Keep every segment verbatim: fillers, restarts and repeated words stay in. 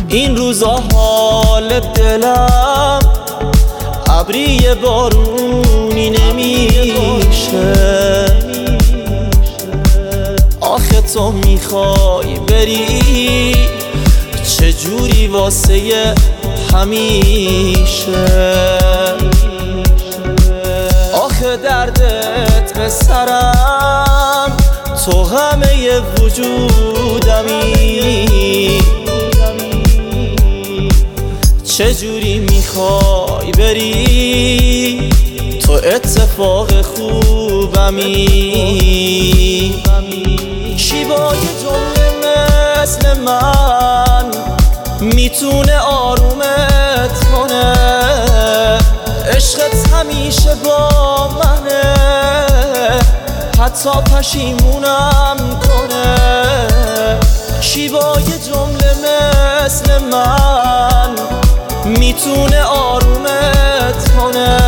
این روزا حال دلم ابری بارونی نمیشه. آخه تو میخوای بری چجوری واسه همیشه؟ آخه دردت به سرم تو همه وجودمی. چجوری میخوای بری تو اتفاق خوبمی؟ کی با یه جمله مثل من میتونه آرومت کنه؟ عشقت همیشه با منه حتی پشیمونم کنه. کی با یه جمله مثل من میتونه آرومت کنه؟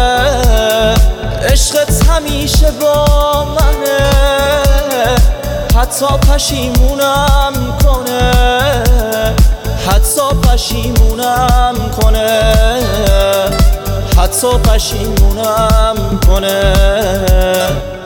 عشقت همیشه با منه حتی پشیمونم کنه، حتی پشیمونم کنه، حتی پشیمونم کنه.